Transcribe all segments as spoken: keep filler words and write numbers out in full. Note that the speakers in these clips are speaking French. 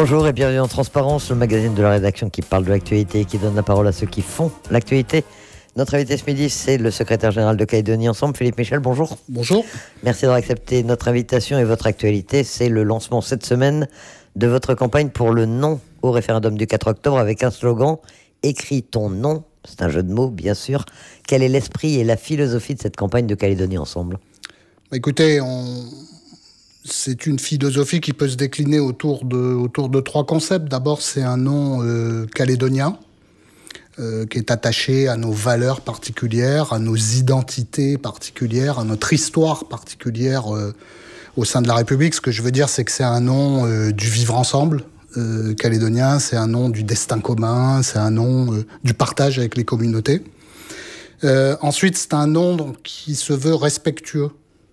Bonjour et bienvenue en Transparence, le magazine de la rédaction qui parle de l'actualité et qui donne la parole à ceux qui font l'actualité. Notre invité ce midi, c'est le secrétaire général de Calédonie Ensemble, Philippe Michel. Bonjour. Bonjour. Merci d'avoir accepté notre invitation et votre actualité. C'est le lancement cette semaine de votre campagne pour le non au référendum du quatre octobre avec un slogan « Écris ton non ». C'est un jeu de mots, bien sûr. Quel est l'esprit et la philosophie de cette campagne de Calédonie Ensemble ? Écoutez, on... c'est une philosophie qui peut se décliner autour de, autour de trois concepts. D'abord, c'est un nom euh, calédonien euh, qui est attaché à nos valeurs particulières, à nos identités particulières, à notre histoire particulière euh, au sein de la République. Ce que je veux dire, c'est que c'est un nom euh, du vivre ensemble euh, calédonien, c'est un nom du destin commun, c'est un nom euh, du partage avec les communautés. Euh, ensuite, c'est un nom donc, qui se veut respectueux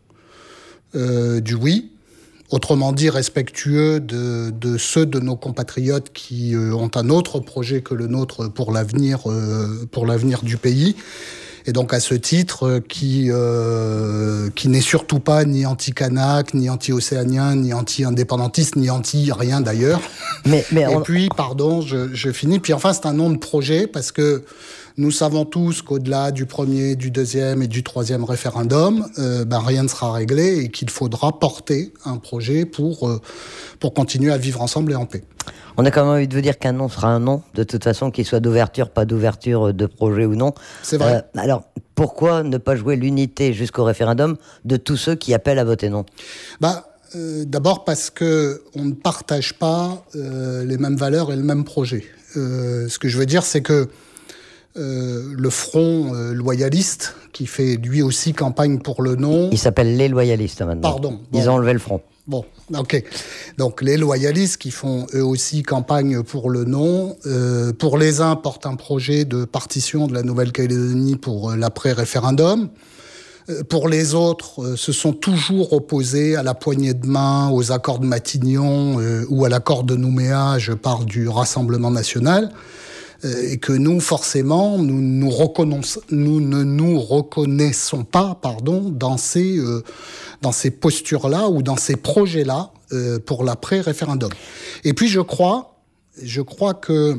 euh, du oui, autrement dit respectueux de, de ceux de nos compatriotes qui euh, ont un autre projet que le nôtre pour l'avenir, euh, pour l'avenir du pays. Et donc à ce titre, euh, qui, euh, qui n'est surtout pas ni anti-Kanak, ni anti-océanien, ni anti-indépendantiste, ni anti-rien d'ailleurs. Mais, mais Et on... puis, pardon, je, je finis. Puis enfin, c'est un nom de projet parce que nous savons tous qu'au-delà du premier, du deuxième et du troisième référendum, euh, ben, rien ne sera réglé et qu'il faudra porter un projet pour, euh, pour continuer à vivre ensemble et en paix. On a quand même envie de vous dire qu'un non sera un non, de toute façon, qu'il soit d'ouverture, pas d'ouverture, de projet ou non. C'est vrai. Euh, alors, pourquoi ne pas jouer l'unité jusqu'au référendum de tous ceux qui appellent à voter non ? Bah, euh, d'abord parce que on ne partage pas euh, les mêmes valeurs et le même projet. Euh, ce que je veux dire, c'est que euh, le front euh, loyaliste, qui fait lui aussi campagne pour le non... Il s'appelle les loyalistes maintenant. Pardon. Bon. Ils ont enlevé le front. Bon, ok. Donc les loyalistes qui font eux aussi campagne pour le non, euh, pour les uns portent un projet de partition de la Nouvelle-Calédonie pour euh, l'après-référendum. Euh, pour les autres, euh, se sont toujours opposés à la poignée de main, aux accords de Matignon euh, ou à l'accord de Nouméa, je parle du Rassemblement national. Et que nous, forcément, nous, nous, reconnaissons, nous ne nous reconnaissons pas pardon, dans ces, euh, dans ces postures-là ou dans ces projets-là euh, pour l'après-référendum. Et puis, je crois, je crois que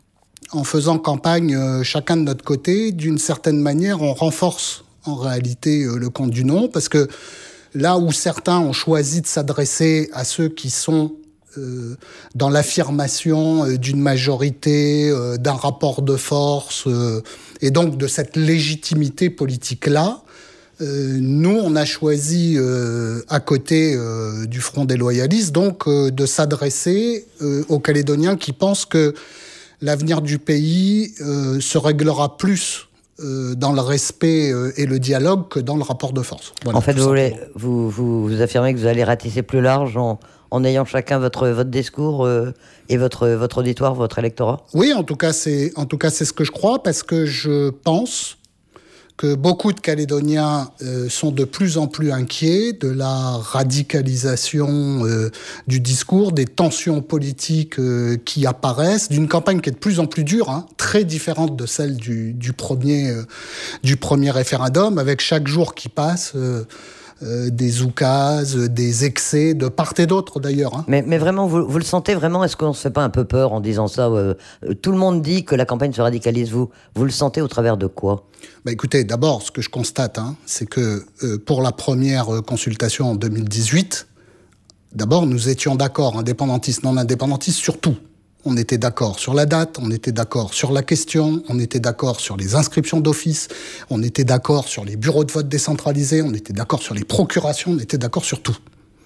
en faisant campagne euh, chacun de notre côté, d'une certaine manière, on renforce en réalité euh, le compte du non, parce que là où certains ont choisi de s'adresser à ceux qui sont Euh, dans l'affirmation euh, d'une majorité, euh, d'un rapport de force, euh, et donc de cette légitimité politique-là, euh, nous, on a choisi, euh, à côté euh, du Front des loyalistes, donc euh, de s'adresser euh, aux Calédoniens qui pensent que l'avenir du pays euh, se réglera plus euh, dans le respect euh, et le dialogue que dans le rapport de force. Voilà, en fait, vous, voulez, vous, vous, vous affirmez que vous allez ratisser plus large en... en ayant chacun votre, votre discours euh, et votre, votre auditoire, votre électorat ? Oui, en tout cas, c'est, en tout cas, c'est ce que je crois, parce que je pense que beaucoup de Calédoniens euh, sont de plus en plus inquiets de la radicalisation euh, du discours, des tensions politiques euh, qui apparaissent, d'une campagne qui est de plus en plus dure, hein, très différente de celle du, du, premier, euh, du premier référendum, avec chaque jour qui passe... Euh, Euh, des oukases, des excès, de part et d'autre d'ailleurs. Hein. Mais, mais vraiment, vous, vous le sentez vraiment ? Est-ce qu'on ne se fait pas un peu peur en disant ça ? euh, Tout le monde dit que la campagne se radicalise. Vous, vous le sentez au travers de quoi ? Bah écoutez, d'abord, ce que je constate, hein, c'est que euh, pour la première consultation en deux mille dix-huit, d'abord, nous étions d'accord, indépendantistes, non indépendantistes, sur tout. On était d'accord sur la date, on était d'accord sur la question, on était d'accord sur les inscriptions d'office, on était d'accord sur les bureaux de vote décentralisés, on était d'accord sur les procurations, on était d'accord sur tout.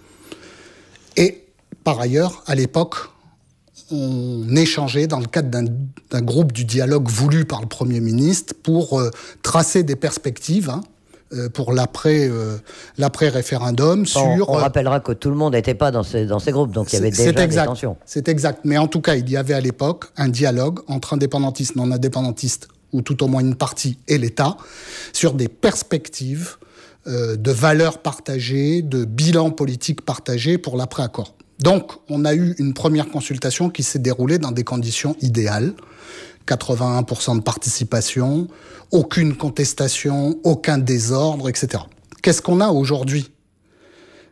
Et par ailleurs, à l'époque, on échangeait dans le cadre d'un, d'un groupe du dialogue voulu par le Premier ministre pour euh, tracer des perspectives, hein, pour l'après, euh, l'après-référendum sur... On, on rappellera que tout le monde n'était pas dans ces, dans ces groupes, donc il y avait déjà exact, des tensions. C'est exact, mais en tout cas, il y avait à l'époque un dialogue entre indépendantistes, non-indépendantistes, ou tout au moins une partie, et l'État, sur des perspectives euh, de valeurs partagées, de bilans politiques partagés pour l'après-accord. Donc, on a eu une première consultation qui s'est déroulée dans des conditions idéales, quatre-vingt-un pour cent de participation, aucune contestation, aucun désordre, et cetera. Qu'est-ce qu'on a aujourd'hui ?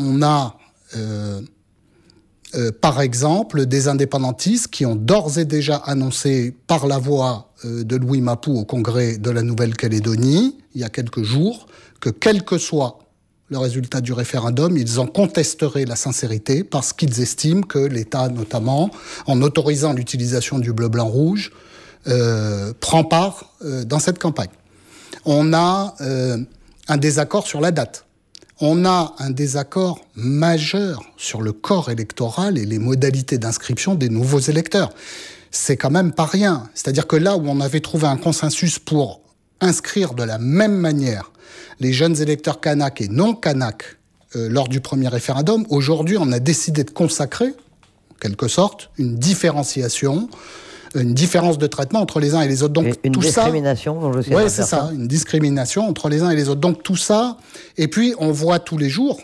Ben, on a euh, Euh, par exemple, des indépendantistes qui ont d'ores et déjà annoncé par la voix euh, de Louis Mapou au Congrès de la Nouvelle-Calédonie, il y a quelques jours, que quel que soit le résultat du référendum, ils en contesteraient la sincérité parce qu'ils estiment que l'État, notamment, en autorisant l'utilisation du bleu, blanc, rouge, euh, prend part euh, dans cette campagne. On a euh, un désaccord sur la date. On a un désaccord majeur sur le corps électoral et les modalités d'inscription des nouveaux électeurs. C'est quand même pas rien. C'est-à-dire que là où on avait trouvé un consensus pour inscrire de la même manière les jeunes électeurs kanak et non kanak euh, lors du premier référendum, aujourd'hui on a décidé de consacrer, en quelque sorte, une différenciation, une différence de traitement entre les uns et les autres. Donc, une tout discrimination, ça, dont je sais ouais, pas c'est faire ça, une discrimination entre les uns et les autres. Donc tout ça, et puis on voit tous les jours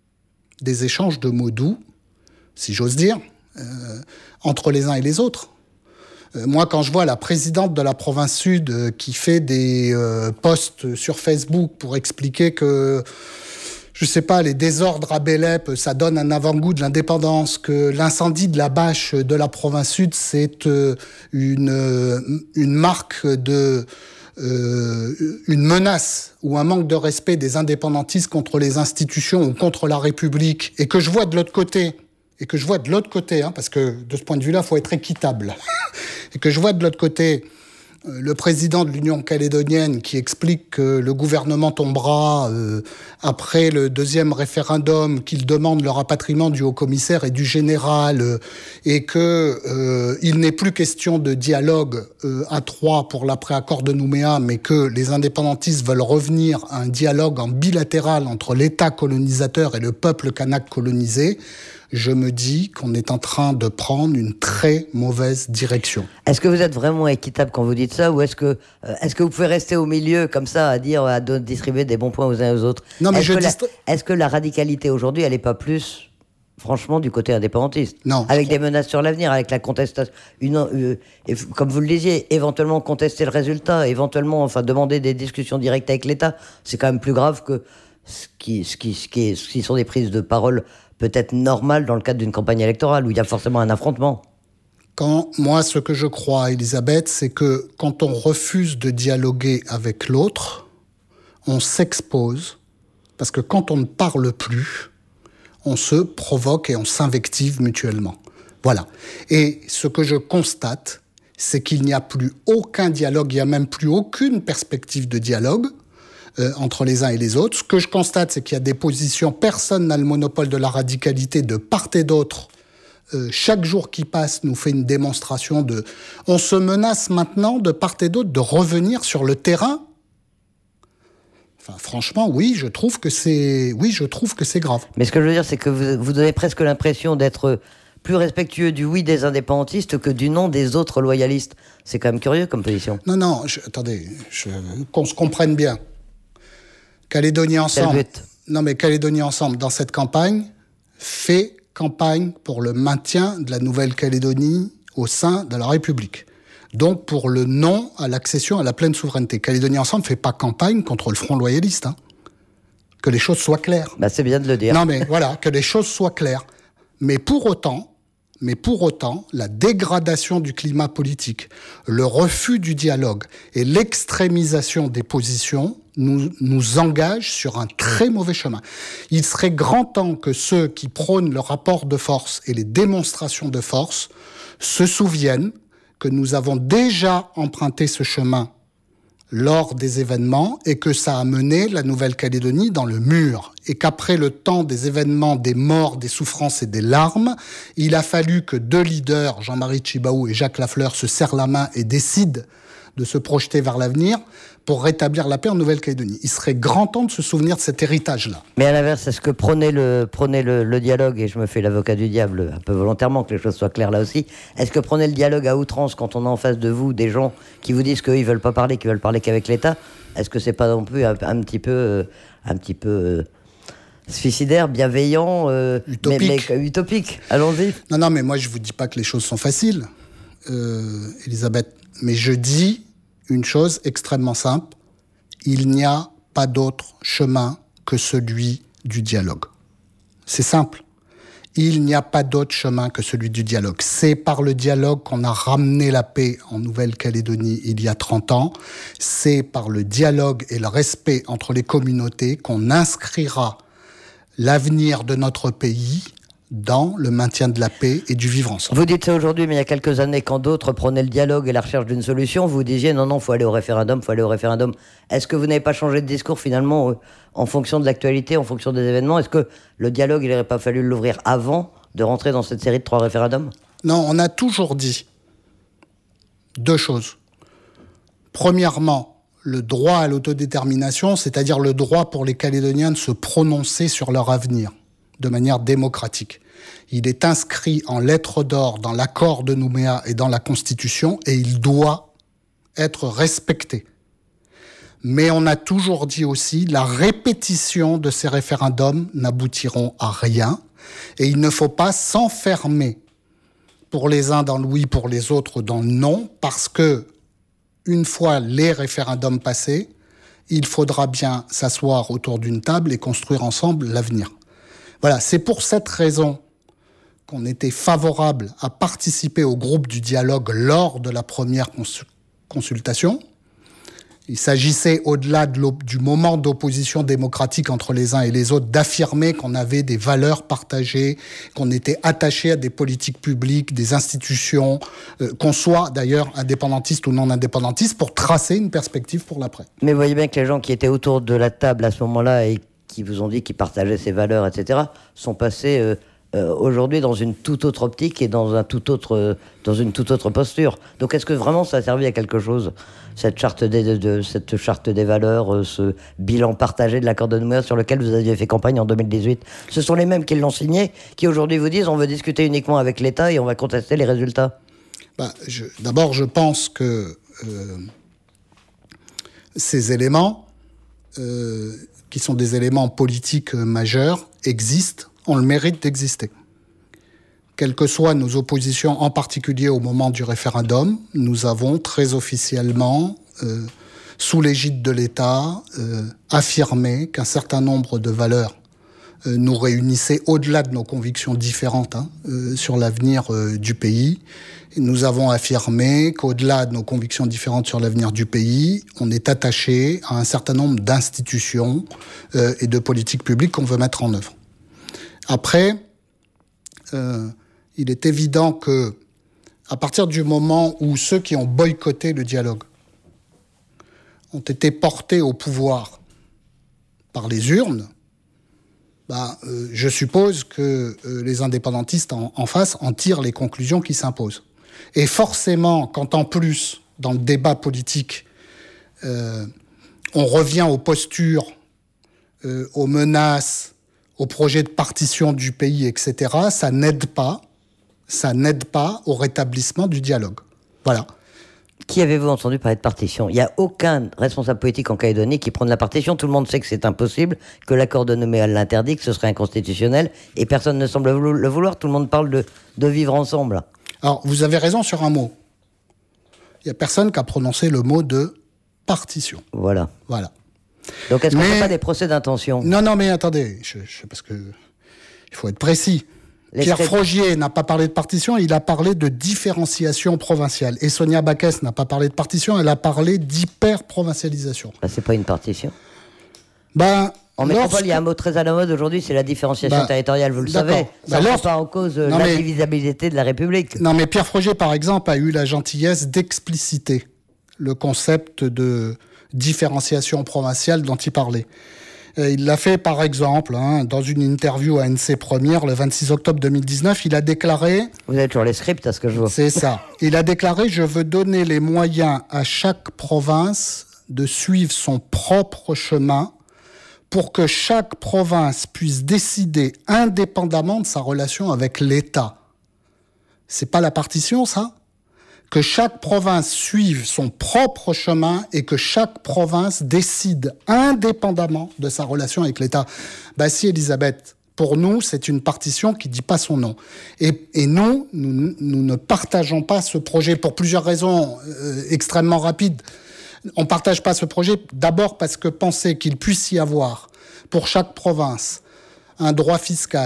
des échanges de mots doux, si j'ose dire, euh, entre les uns et les autres. Euh, moi, quand je vois la présidente de la province sud euh, qui fait des euh, posts sur Facebook pour expliquer que, je sais pas, les désordres à Bélep, ça donne un avant-goût de l'indépendance, que l'incendie de la bâche de la province sud, c'est euh, une, euh, une marque de... Euh, une menace ou un manque de respect des indépendantistes contre les institutions ou contre la République, et que je vois de l'autre côté, et que je vois de l'autre côté, hein, parce que de ce point de vue-là, il faut être équitable, et que je vois de l'autre côté euh, le président de l'Union calédonienne qui explique que le gouvernement tombera euh, après le deuxième référendum, qu'il demande le rapatriement du haut-commissaire et du général, euh, et que euh, il n'est plus question de dialogue euh, à trois pour l'après-accord de Nouméa, mais que les indépendantistes veulent revenir à un dialogue en bilatéral entre l'État colonisateur et le peuple kanak colonisé. Je me dis qu'on est en train de prendre une très mauvaise direction. Est-ce que vous êtes vraiment équitable quand vous dites ça, ou est-ce que, euh, est-ce que vous pouvez rester au milieu comme ça à dire, à do- distribuer des bons points aux uns et aux autres? Non, mais est-ce je que, dis... la, est-ce que la radicalité aujourd'hui, elle n'est pas plus, franchement, du côté indépendantiste? Non. Avec des menaces sur l'avenir, avec la contestation, une, euh, et, comme vous le disiez, éventuellement contester le résultat, éventuellement, enfin, demander des discussions directes avec l'État, c'est quand même plus grave que ce qui, ce qui, ce qui, est, ce qui sont des prises de parole peut-être normales dans le cadre d'une campagne électorale où il y a forcément un affrontement. Quand, moi, ce que je crois, Elisabeth, c'est que quand on refuse de dialoguer avec l'autre, on s'expose, parce que quand on ne parle plus, on se provoque et on s'invective mutuellement. Voilà. Et ce que je constate, c'est qu'il n'y a plus aucun dialogue, il n'y a même plus aucune perspective de dialogue euh, entre les uns et les autres. Ce que je constate, c'est qu'il y a des positions, personne n'a le monopole de la radicalité de part et d'autre. Euh, chaque jour qui passe nous fait une démonstration de... On se menace maintenant, de part et d'autre, de revenir sur le terrain. Enfin, franchement, oui, je trouve que c'est, oui, je trouve que c'est grave. Mais ce que je veux dire, c'est que vous, vous donnez presque l'impression d'être plus respectueux du oui des indépendantistes que du non des autres loyalistes. C'est quand même curieux comme position. Non, non, je, attendez, je, qu'on se comprenne bien. Calédonie Ensemble... Non, mais Calédonie Ensemble, dans cette campagne, fait campagne pour le maintien de la Nouvelle-Calédonie au sein de la République. Donc pour le non à l'accession à la pleine souveraineté. Calédonie Ensemble ne fait pas campagne contre le Front loyaliste. Hein. Que les choses soient claires. Bah, c'est bien de le dire. Non mais voilà, que les choses soient claires. Mais pour autant, mais pour autant, la dégradation du climat politique, le refus du dialogue et l'extrémisation des positions nous, nous engagent sur un très mauvais chemin. Il serait grand temps que ceux qui prônent le rapport de force et les démonstrations de force se souviennent que nous avons déjà emprunté ce chemin lors des événements et que ça a mené la Nouvelle-Calédonie dans le mur. Et qu'après le temps des événements, des morts, des souffrances et des larmes, il a fallu que deux leaders, Jean-Marie Tjibaou et Jacques Lafleur, se serrent la main et décident de se projeter vers l'avenir pour rétablir la paix en Nouvelle-Calédonie. Il serait grand temps de se souvenir de cet héritage-là. Mais à l'inverse, est-ce que prôner le, prôner le, le dialogue, et je me fais l'avocat du diable un peu volontairement, que les choses soient claires là aussi, est-ce que prôner le dialogue à outrance quand on a en face de vous des gens qui vous disent qu'ils ne veulent pas parler, qu'ils veulent parler qu'avec l'État, est-ce que c'est pas non plus un, un petit peu... Euh, un petit peu euh, suicidaire, bienveillant, euh, utopique. Mais, mais, utopique. Allons-y. Non, non, mais moi je vous dis pas que les choses sont faciles, euh, Elisabeth, mais je dis une chose extrêmement simple, il n'y a pas d'autre chemin que celui du dialogue. C'est simple. Il n'y a pas d'autre chemin que celui du dialogue. C'est par le dialogue qu'on a ramené la paix en Nouvelle-Calédonie il y a trente ans. C'est par le dialogue et le respect entre les communautés qu'on inscrira l'avenir de notre pays dans le maintien de la paix et du vivre ensemble. Vous dites ça aujourd'hui, mais il y a quelques années, quand d'autres prenaient le dialogue et la recherche d'une solution, vous disiez non, non, il faut aller au référendum, il faut aller au référendum. Est-ce que vous n'avez pas changé de discours finalement euh, en fonction de l'actualité, en fonction des événements? Est-ce que le dialogue, il n'aurait pas fallu l'ouvrir avant de rentrer dans cette série de trois référendums? Non, on a toujours dit deux choses. Premièrement, le droit à l'autodétermination, c'est-à-dire le droit pour les Calédoniens de se prononcer sur leur avenir de manière démocratique. Il est inscrit en lettres d'or dans l'accord de Nouméa et dans la Constitution et il doit être respecté. Mais on a toujours dit aussi la répétition de ces référendums n'aboutiront à rien et il ne faut pas s'enfermer pour les uns dans le oui, pour les autres dans le non, parce que une fois les référendums passés, il faudra bien s'asseoir autour d'une table et construire ensemble l'avenir. Voilà, c'est pour cette raison qu'on était favorable à participer au groupe du dialogue lors de la première cons- consultation. Il s'agissait, au-delà de du moment d'opposition démocratique entre les uns et les autres, d'affirmer qu'on avait des valeurs partagées, qu'on était attaché à des politiques publiques, des institutions, euh, qu'on soit d'ailleurs indépendantiste ou non indépendantiste, pour tracer une perspective pour l'après. Mais vous voyez bien que les gens qui étaient autour de la table à ce moment-là et qui vous ont dit qu'ils partageaient ces valeurs, et cetera, sont passés euh, euh, aujourd'hui dans une toute autre optique et dans, un tout autre, euh, dans une toute autre posture. Donc est-ce que vraiment ça a servi à quelque chose, cette charte des, de, de, cette charte des valeurs, euh, ce bilan partagé de l'accord de Nouméa sur lequel vous aviez fait campagne en deux mille dix-huit? Ce sont les mêmes qui l'ont signé, qui aujourd'hui vous disent on veut discuter uniquement avec l'État et on va contester les résultats. Bah, je, d'abord, je pense que euh, ces éléments... Euh, qui sont des éléments politiques majeurs, existent, ont le mérite d'exister. Quelles que soient nos oppositions, en particulier au moment du référendum, nous avons très officiellement, euh, sous l'égide de l'État, euh, affirmé qu'un certain nombre de valeurs euh, nous réunissaient au-delà de nos convictions différentes hein, euh, sur l'avenir euh, du pays. Et nous avons affirmé qu'au-delà de nos convictions différentes sur l'avenir du pays, on est attaché à un certain nombre d'institutions euh, et de politiques publiques qu'on veut mettre en œuvre. Après, euh, il est évident que, à partir du moment où ceux qui ont boycotté le dialogue ont été portés au pouvoir par les urnes, bah, euh, je suppose que euh, les indépendantistes en, en face en tirent les conclusions qui s'imposent. Et forcément, quand en plus, dans le débat politique, euh, on revient aux postures, euh, aux menaces, aux projets de partition du pays, et cetera, ça n'aide pas, ça n'aide pas au rétablissement du dialogue. Voilà. Qui avez-vous entendu parler de partition? Il n'y a aucun responsable politique en Calédonie qui prenne la partition. Tout le monde sait que c'est impossible, que l'accord de Nouméa l'interdit, que ce serait inconstitutionnel, et personne ne semble le vouloir. Tout le monde parle de, de vivre ensemble. Alors, vous avez raison sur un mot. Il n'y a personne qui a prononcé le mot de partition. Voilà. Voilà. Donc, est-ce qu'on mais... ne fait pas des procès d'intention? Non, non, mais attendez, je, je, parce que il faut être précis. Les Pierre traits... Frogier n'a pas parlé de partition, il a parlé de différenciation provinciale. Et Sonia Backès n'a pas parlé de partition, elle a parlé d'hyper-provincialisation. Bah, c'est pas une partition. Ben... En métropole, lorsque... il y a un mot très à la mode aujourd'hui, c'est la différenciation bah, territoriale, vous le savez. Ça ne met pas en cause non, l'indivisabilité mais... de la République. Non, mais Pierre Frogier, par exemple, a eu la gentillesse d'expliciter le concept de différenciation provinciale dont il parlait. Et il l'a fait, par exemple, hein, dans une interview à N C Première, le vingt-six octobre deux mille dix-neuf, il a déclaré... Vous avez toujours les scripts, à ce que je vois. C'est ça. Il a déclaré « Je veux donner les moyens à chaque province de suivre son propre chemin » pour que chaque province puisse décider indépendamment de sa relation avec l'État. C'est pas la partition, ça? Que chaque province suive son propre chemin et que chaque province décide indépendamment de sa relation avec l'État. Bah si, Elisabeth, pour nous, c'est une partition qui dit pas son nom. Et, et nous, nous, nous ne partageons pas ce projet pour plusieurs raisons euh, extrêmement rapides. On ne partage pas ce projet, d'abord parce que penser qu'il puisse y avoir, pour chaque province, un droit fiscal,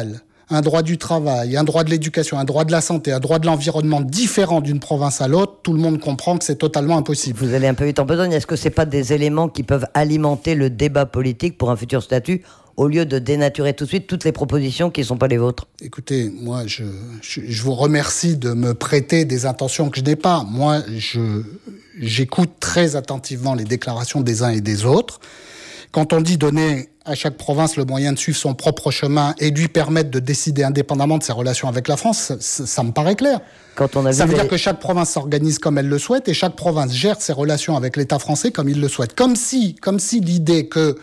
un droit du travail, un droit de l'éducation, un droit de la santé, un droit de l'environnement différent d'une province à l'autre, tout le monde comprend que c'est totalement impossible. Vous allez un peu vite en besogne. Est-ce que ce n'est pas des éléments qui peuvent alimenter le débat politique pour un futur statut, au lieu de dénaturer tout de suite toutes les propositions qui ne sont pas les vôtres? Écoutez, moi, je, je, je vous remercie de me prêter des intentions que je n'ai pas. Moi, je, j'écoute très attentivement les déclarations des uns et des autres. Quand on dit donner à chaque province le moyen de suivre son propre chemin et lui permettre de décider indépendamment de ses relations avec la France, ça, ça me paraît clair. Quand on a ça vu veut les... dire que chaque province s'organise comme elle le souhaite et chaque province gère ses relations avec l'État français comme il le souhaite. Comme si, comme si l'idée que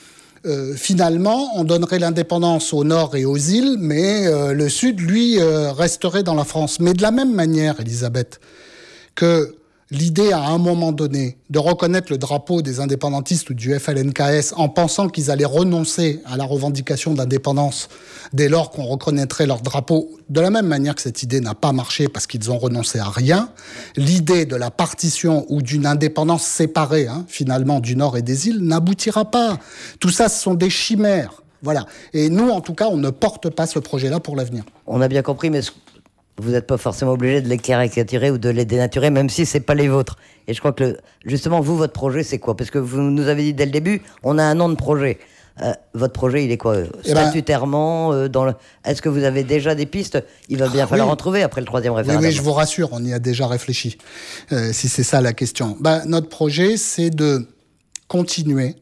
euh, finalement on donnerait l'indépendance au nord et aux îles, mais euh, le sud, lui, euh, resterait dans la France. Mais de la même manière, Elisabeth, que l'idée, à un moment donné, de reconnaître le drapeau des indépendantistes ou du F L N K S en pensant qu'ils allaient renoncer à la revendication d'indépendance dès lors qu'on reconnaîtrait leur drapeau, de la même manière que cette idée n'a pas marché parce qu'ils ont renoncé à rien, l'idée de la partition ou d'une indépendance séparée, hein, finalement, du Nord et des îles, n'aboutira pas. Tout ça, ce sont des chimères. Voilà. Et nous, en tout cas, on ne porte pas ce projet-là pour l'avenir. On a bien compris, mais... vous n'êtes pas forcément obligé de les caricaturer ou de les dénaturer, même si c'est pas les vôtres. Et je crois que, le, justement, vous, votre projet, c'est quoi? Parce que vous nous avez dit dès le début, on a un nom de projet. Euh, votre projet, il est quoi? Statutairement euh, dans le... Est-ce que vous avez déjà des pistes? Il va bien ah, falloir oui. en trouver après le troisième référendum. Oui, oui, je vous rassure, on y a déjà réfléchi, euh, si c'est ça la question. Bah, notre projet, c'est de continuer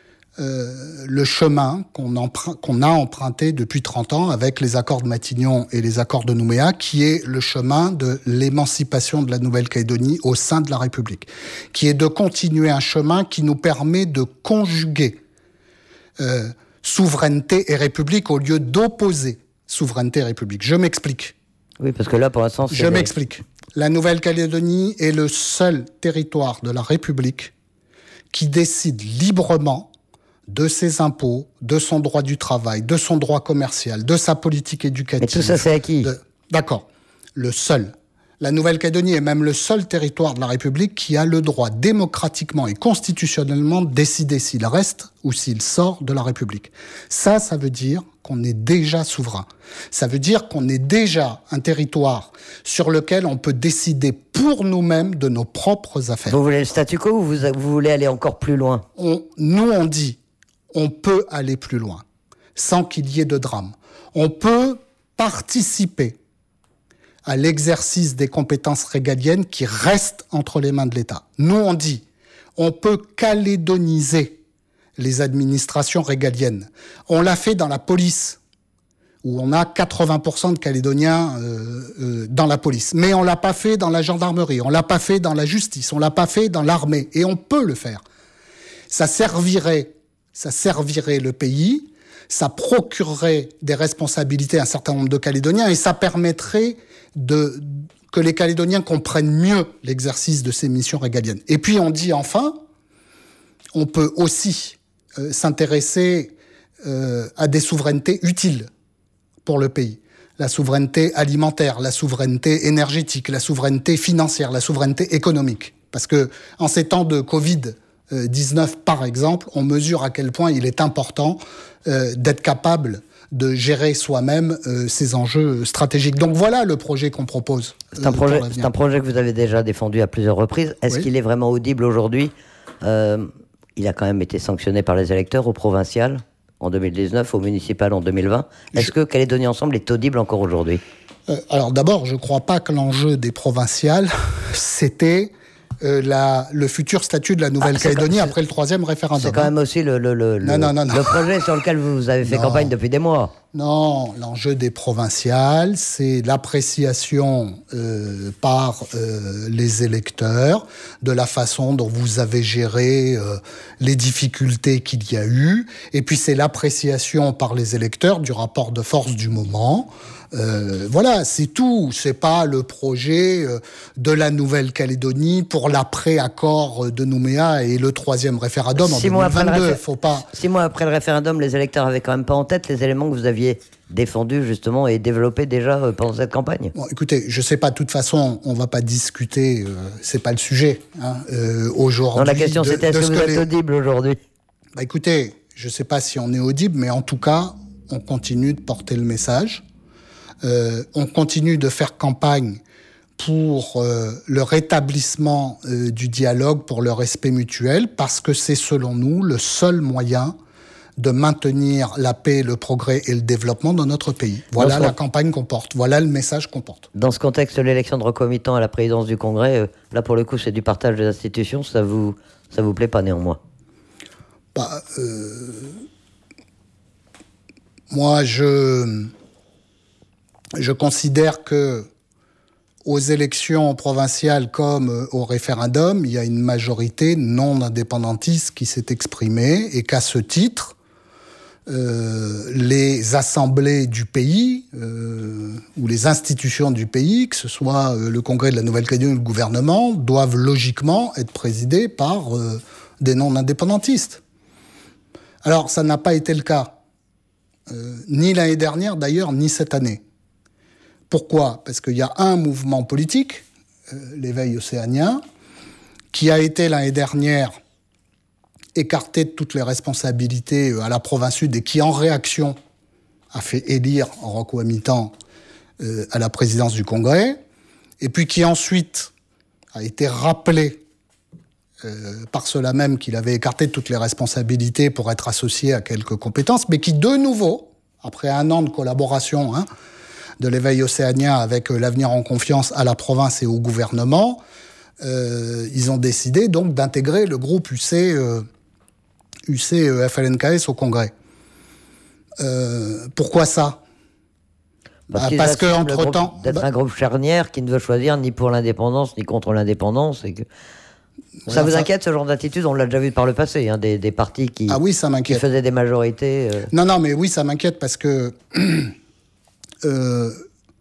Euh, le chemin qu'on, empr- qu'on a emprunté depuis trente ans avec les accords de Matignon et les accords de Nouméa, qui est le chemin de l'émancipation de la Nouvelle-Calédonie au sein de la République, qui est de continuer un chemin qui nous permet de conjuguer euh, souveraineté et République au lieu d'opposer souveraineté et République. Je m'explique. Oui, parce que là, pour l'instant... C'est Je m'explique. La Nouvelle-Calédonie est le seul territoire de la République qui décide librement de ses impôts, de son droit du travail, de son droit commercial, de sa politique éducative. Mais tout ça, c'est acquis. De... D'accord. Le seul. La Nouvelle-Calédonie est même le seul territoire de la République qui a le droit démocratiquement et constitutionnellement de décider s'il reste ou s'il sort de la République. Ça, ça veut dire qu'on est déjà souverain. Ça veut dire qu'on est déjà un territoire sur lequel on peut décider pour nous-mêmes de nos propres affaires. Vous voulez le statu quo ou vous, vous voulez aller encore plus loin? on, Nous, on dit on peut aller plus loin, sans qu'il y ait de drame. On peut participer à l'exercice des compétences régaliennes qui restent entre les mains de l'État. Nous, on dit, on peut calédoniser les administrations régaliennes. On l'a fait dans la police, où on a quatre-vingts pour cent de Calédoniens euh, euh, dans la police. Mais on l'a pas fait dans la gendarmerie, on l'a pas fait dans la justice, on l'a pas fait dans l'armée. Et on peut le faire. Ça servirait... Ça servirait le pays, ça procurerait des responsabilités à un certain nombre de Calédoniens et ça permettrait de, que les Calédoniens comprennent mieux l'exercice de ces missions régaliennes. Et puis on dit enfin, on peut aussi euh, s'intéresser euh, à des souverainetés utiles pour le pays. La souveraineté alimentaire, la souveraineté énergétique, la souveraineté financière, la souveraineté économique. Parce que en ces temps de Covid dix-neuf, par exemple, on mesure à quel point il est important euh, d'être capable de gérer soi-même euh, ces enjeux stratégiques. Donc voilà le projet qu'on propose. C'est un, euh, projet, c'est un projet que vous avez déjà défendu à plusieurs reprises. Est-ce oui. qu'il est vraiment audible aujourd'hui? euh, Il a quand même été sanctionné par les électeurs au provincial en deux mille dix-neuf, au municipal en deux mille vingt. Est-ce je... que Calédonie Ensemble est audible encore aujourd'hui? euh, Alors d'abord, je ne crois pas que l'enjeu des provinciales, c'était... Euh, la, le futur statut de la Nouvelle-Calédonie ah, après le troisième référendum. C'est quand même aussi le, le, le, non, non, non, non. le projet sur lequel vous avez fait non. campagne depuis des mois. Non, l'enjeu des provinciales, c'est l'appréciation euh, par euh, les électeurs de la façon dont vous avez géré euh, les difficultés qu'il y a eu, et puis c'est l'appréciation par les électeurs du rapport de force du moment. Euh, voilà, c'est tout. C'est pas le projet euh, de la Nouvelle-Calédonie pour l'après-accord de Nouméa et le troisième référendum en deux mille vingt-deux. Faut pas... Six mois après le référendum, les électeurs avaient quand même pas en tête les éléments que vous aviez défendus justement et développés déjà euh, pendant cette campagne. Bon, écoutez, je sais pas. De toute façon, on va pas discuter. Euh, c'est pas le sujet hein, euh, aujourd'hui. Non, la question de, c'était est-ce que vous que êtes les... audible aujourd'hui? Bah, écoutez, je sais pas si on est audible, mais en tout cas, on continue de porter le message. Euh, on continue de faire campagne pour euh, le rétablissement euh, du dialogue, pour le respect mutuel, parce que c'est selon nous le seul moyen de maintenir la paix, le progrès et le développement dans notre pays. Voilà la campagne qu'on porte, voilà le message qu'on porte. Dans ce contexte, l'élection de recomitant à la présidence du Congrès, euh, là pour le coup c'est du partage des institutions, ça vous, ça vous plaît pas néanmoins? Bah, euh, moi je, je considère que aux élections provinciales comme au référendum, il y a une majorité non indépendantiste qui s'est exprimée et qu'à ce titre, euh, les assemblées du pays euh, ou les institutions du pays, que ce soit euh, le Congrès de la Nouvelle-Calédonie ou le gouvernement, doivent logiquement être présidées par euh, des non indépendantistes. Alors, ça n'a pas été le cas, euh, ni l'année dernière d'ailleurs, ni cette année. Pourquoi ? Parce qu'il y a un mouvement politique, euh, l'éveil océanien, qui a été l'année dernière écarté de toutes les responsabilités à la province sud et qui, en réaction, a fait élire Rocco Amitan euh, à la présidence du Congrès, et puis qui ensuite a été rappelé euh, par cela même qu'il avait écarté de toutes les responsabilités pour être associé à quelques compétences, mais qui, de nouveau, après un an de collaboration, hein, de l'éveil océanien avec euh, l'avenir en confiance à la province et au gouvernement, euh, ils ont décidé donc d'intégrer le groupe U C, euh, U C euh, F L N K S au Congrès. Euh, pourquoi ça ? Parce, bah, parce que entre temps, d'être bah, un groupe charnière qui ne veut choisir ni pour l'indépendance ni contre l'indépendance, et que ça ouais, vous enfin... inquiète ce genre d'attitude? On l'a déjà vu par le passé, hein, des, des partis qui, ah oui, ça m'inquiète. qui faisaient des majorités. Euh... Non, non, mais oui, ça m'inquiète parce que euh,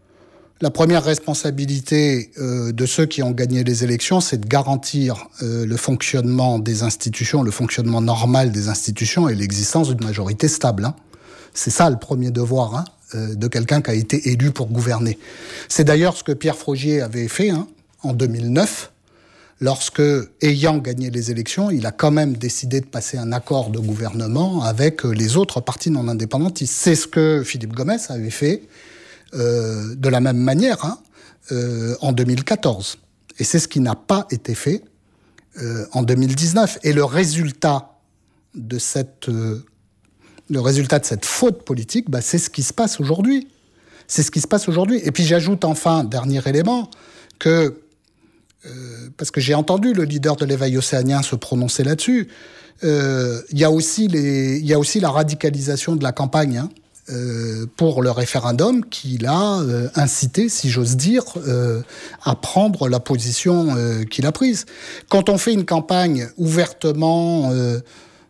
la première responsabilité euh, de ceux qui ont gagné les élections, c'est de garantir euh, le fonctionnement des institutions, le fonctionnement normal des institutions et l'existence d'une majorité stable. Hein. C'est ça le premier devoir hein, euh, de quelqu'un qui a été élu pour gouverner. C'est d'ailleurs ce que Pierre Frogier avait fait hein, en deux mille neuf, lorsque, ayant gagné les élections, il a quand même décidé de passer un accord de gouvernement avec les autres partis non indépendantistes. C'est ce que Philippe Gomès avait fait Euh, de la même manière hein, euh, en deux mille quatorze. Et c'est ce qui n'a pas été fait euh, en deux mille dix-neuf. Et le résultat de cette, euh, le résultat de cette faute politique, bah, c'est ce qui se passe aujourd'hui. C'est ce qui se passe aujourd'hui. Et puis j'ajoute enfin, dernier élément, que, euh, parce que j'ai entendu le leader de l'éveil océanien se prononcer là-dessus, euh, il y a aussi les, il y a aussi la radicalisation de la campagne, hein, Euh, pour le référendum qui l'a euh, incité, si j'ose dire, euh, à prendre la position euh, qu'il a prise. Quand on fait une campagne ouvertement, euh,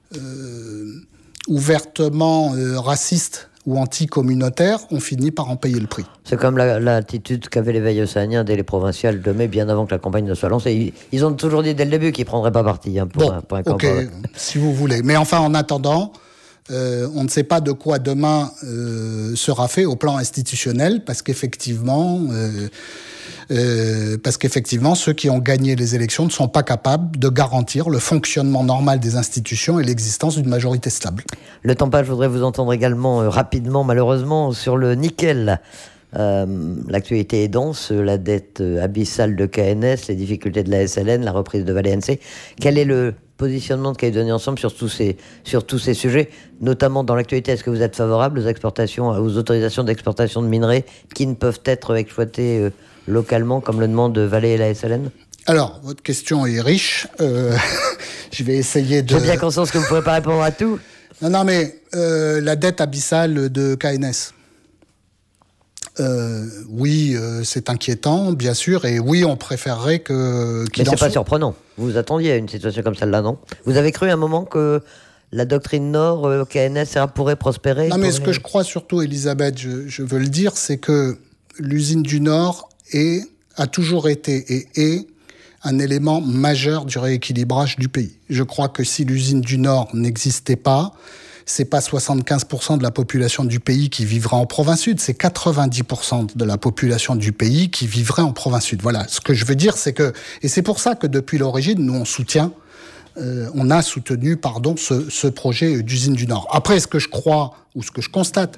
euh, ouvertement euh, raciste ou anti-communautaire, on finit par en payer le prix. C'est comme la, l'attitude qu'avait l'éveil océanien dès les provinciales de mai, bien avant que la campagne ne soit lancée. Ils, ils ont toujours dit dès le début qu'ils ne prendraient pas parti hein, pour, bon, un, pour un ok, si vous voulez. Mais enfin, en attendant... Euh, on ne sait pas de quoi demain euh, sera fait au plan institutionnel, parce qu'effectivement, euh, euh, parce qu'effectivement, ceux qui ont gagné les élections ne sont pas capables de garantir le fonctionnement normal des institutions et l'existence d'une majorité stable. Le temps passe, je voudrais vous entendre également euh, rapidement, malheureusement, sur le nickel. Euh, l'actualité est dense, la dette euh, abyssale de K N S, les difficultés de la S L N, la reprise de Vale N C. Quel est le positionnement de Calédonie Ensemble sur tous ces, sur tous ces sujets, notamment dans l'actualité? Est-ce que vous êtes favorable aux exportations, aux autorisations d'exportation de minerais qui ne peuvent être exploités euh, localement, comme le demandent Vale et la S L N? Alors, votre question est riche. Euh, je vais essayer de... J'ai bien conscience que vous ne pouvez pas répondre à tout. Non, non, mais euh, la dette abyssale de K N S. Euh, oui, euh, c'est inquiétant, bien sûr, et oui, on préférerait que... Mais c'est pas soit... surprenant. Vous vous attendiez à une situation comme celle-là, non? Vous avez cru à un moment que la doctrine Nord, euh, K N S, pourrait prospérer? Non, mais ce que je crois surtout, Elisabeth, je, je veux le dire, c'est que l'usine du Nord est, a toujours été et est un élément majeur du rééquilibrage du pays. Je crois que si l'usine du Nord n'existait pas, c'est pas soixante-quinze pour cent de la population du pays qui vivrait en province sud, c'est quatre-vingt-dix pour cent de la population du pays qui vivrait en province sud. Voilà, ce que je veux dire, c'est que... Et c'est pour ça que depuis l'origine, nous, on soutient, euh, on a soutenu, pardon, ce, ce projet d'usine du Nord. Après, ce que je crois, ou ce que je constate,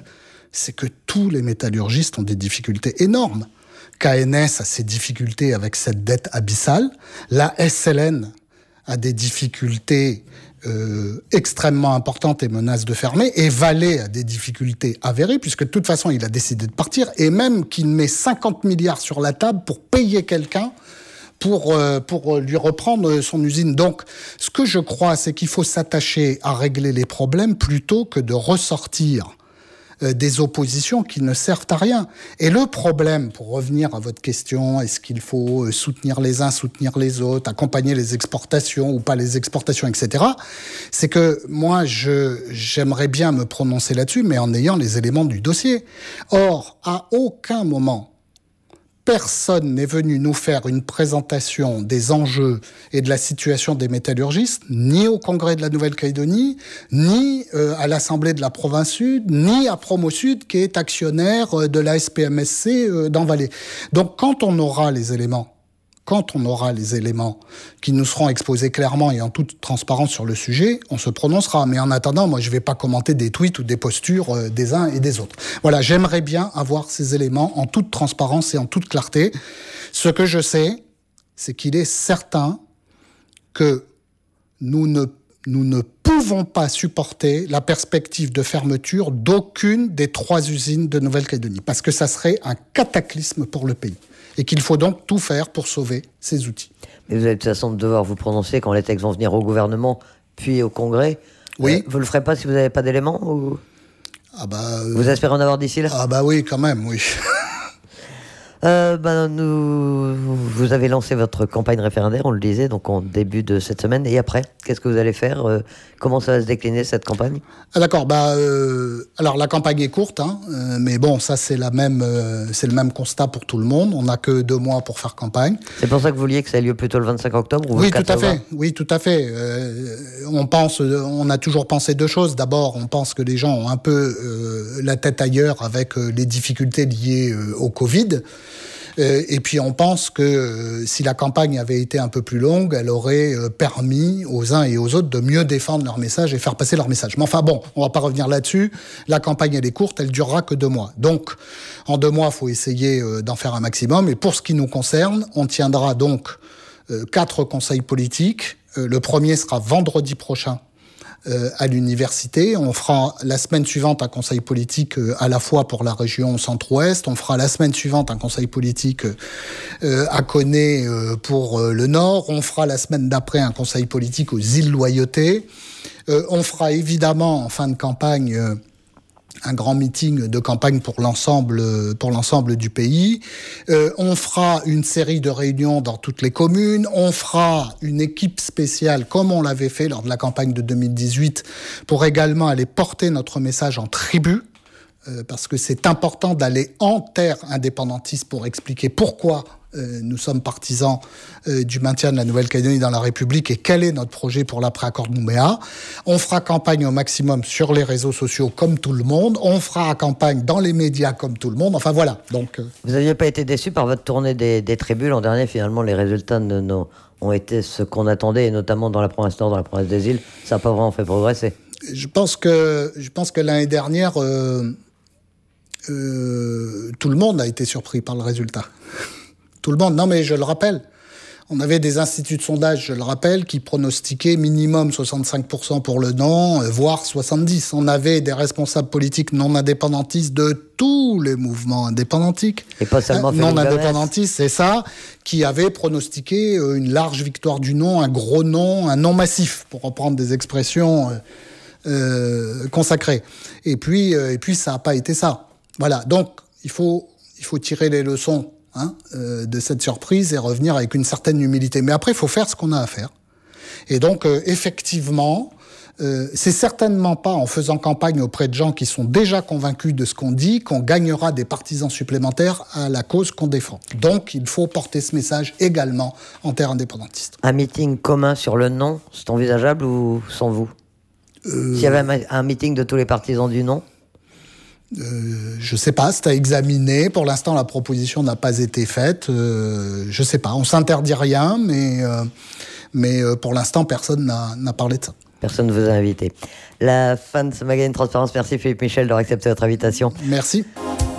c'est que tous les métallurgistes ont des difficultés énormes. K N S a ses difficultés avec cette dette abyssale. La S L N a des difficultés euh, extrêmement importantes et menace de fermer. Et Vale a des difficultés avérées, puisque de toute façon, il a décidé de partir. Et même qu'il met cinquante milliards sur la table pour payer quelqu'un pour, euh, pour lui reprendre son usine. Donc, ce que je crois, c'est qu'il faut s'attacher à régler les problèmes plutôt que de ressortir des oppositions qui ne servent à rien. Et le problème, pour revenir à votre question, est-ce qu'il faut soutenir les uns, soutenir les autres, accompagner les exportations ou pas les exportations, et cetera, c'est que moi, je, j'aimerais bien me prononcer là-dessus, mais en ayant les éléments du dossier. Or, à aucun moment, personne n'est venu nous faire une présentation des enjeux et de la situation des métallurgistes, ni au Congrès de la Nouvelle-Calédonie, ni euh, à l'Assemblée de la Province Sud, ni à Promo Sud, qui est actionnaire de la S P M S C euh, dans Valais. Donc, quand on aura les éléments, quand on aura les éléments qui nous seront exposés clairement et en toute transparence sur le sujet, on se prononcera. Mais en attendant, moi, je ne vais pas commenter des tweets ou des postures euh, des uns et des autres. Voilà, j'aimerais bien avoir ces éléments en toute transparence et en toute clarté. Ce que je sais, c'est qu'il est certain que nous ne, nous ne pouvons pas supporter la perspective de fermeture d'aucune des trois usines de Nouvelle-Calédonie, parce que ça serait un cataclysme pour le pays. Et qu'il faut donc tout faire pour sauver ces outils. Mais vous allez de toute façon devoir vous prononcer quand les textes vont venir au gouvernement, puis au Congrès. Oui. Euh, vous le ferez pas si vous n'avez pas d'éléments ou... Ah bah, euh... Vous espérez en avoir d'ici là? Ah bah oui, quand même, oui. Euh, ben, nous, vous avez lancé votre campagne référendaire, on le disait, donc en début de cette semaine. Et après, qu'est-ce que vous allez faire? euh, Comment ça va se décliner, cette campagne? Ah d'accord, bah, euh, alors la campagne est courte, hein, euh, mais bon, ça c'est, la même, euh, c'est le même constat pour tout le monde. On n'a que deux mois pour faire campagne. C'est pour ça que vous vouliez que ça ait lieu plutôt le vingt-cinq octobre ou Oui, le tout à quatre-vingts? fait. Oui, tout à fait. Euh, on pense, on a toujours pensé deux choses. D'abord, on pense que les gens ont un peu euh, la tête ailleurs avec euh, les difficultés liées euh, au Covid. Euh, et puis on pense que euh, si la campagne avait été un peu plus longue, elle aurait euh, permis aux uns et aux autres de mieux défendre leur message et faire passer leur message. Mais enfin bon, on va pas revenir là-dessus. La campagne, elle est courte, elle durera que deux mois. Donc, en deux mois, il faut essayer euh, d'en faire un maximum. Et pour ce qui nous concerne, on tiendra donc euh, quatre conseils politiques. Euh, le premier sera vendredi prochain. Euh, à l'université. On fera la semaine suivante un conseil politique euh, à la fois pour la région centre-ouest. On fera la semaine suivante un conseil politique euh, à Koné euh, pour euh, le nord. On fera la semaine d'après un conseil politique aux îles Loyauté. Euh, on fera évidemment en fin de campagne euh, un grand meeting de campagne pour l'ensemble, pour l'ensemble du pays. Euh, on fera une série de réunions dans toutes les communes. On fera une équipe spéciale, comme on l'avait fait lors de la campagne de deux mille dix-huit, pour également aller porter notre message en tribu, euh, parce que c'est important d'aller en terre indépendantiste pour expliquer pourquoi Euh, nous sommes partisans euh, du maintien de la Nouvelle-Calédonie dans la République et quel est notre projet pour l'après-accord de Nouméa. On fera campagne au maximum sur les réseaux sociaux comme tout le monde. On fera campagne dans les médias comme tout le monde. Enfin voilà. Donc, euh... Vous n'aviez pas été déçu par votre tournée des, des tribus l'an dernier? Finalement, les résultats ne, ne, ont été ce qu'on attendait, et notamment dans la province Nord, dans la province des îles. Ça n'a pas vraiment fait progresser. Je pense que, je pense que l'année dernière, euh, euh, tout le monde a été surpris par le résultat. Tout le monde. Non, mais je le rappelle. On avait des instituts de sondage, je le rappelle, qui pronostiquaient minimum soixante-cinq pour cent pour le non, voire soixante-dix pour cent. On avait des responsables politiques non indépendantistes de tous les mouvements indépendantiques. Et pas seulement hein, non indépendantistes, c'est ça, qui avaient pronostiqué une large victoire du non, un gros non, un non massif, pour reprendre des expressions euh, euh, consacrées. Et puis, euh, et puis ça n'a pas été ça. Voilà. Donc, il faut, il faut tirer les leçons Hein, euh, de cette surprise et revenir avec une certaine humilité. Mais après, il faut faire ce qu'on a à faire. Et donc, euh, effectivement, euh, c'est certainement pas en faisant campagne auprès de gens qui sont déjà convaincus de ce qu'on dit qu'on gagnera des partisans supplémentaires à la cause qu'on défend. Donc, il faut porter ce message également en terre indépendantiste. Un meeting commun sur le non, c'est envisageable ou sans vous? euh... S'il y avait un, un meeting de tous les partisans du non? Euh, je sais pas, c'est à examiner. Pour l'instant, la proposition n'a pas été faite. Euh, je sais pas, on s'interdit rien, mais, euh, mais euh, pour l'instant, personne n'a, n'a parlé de ça. Personne ne vous a invité. La fin de ce magazine Transparence. Merci Philippe Michel d'avoir accepté votre invitation. Merci.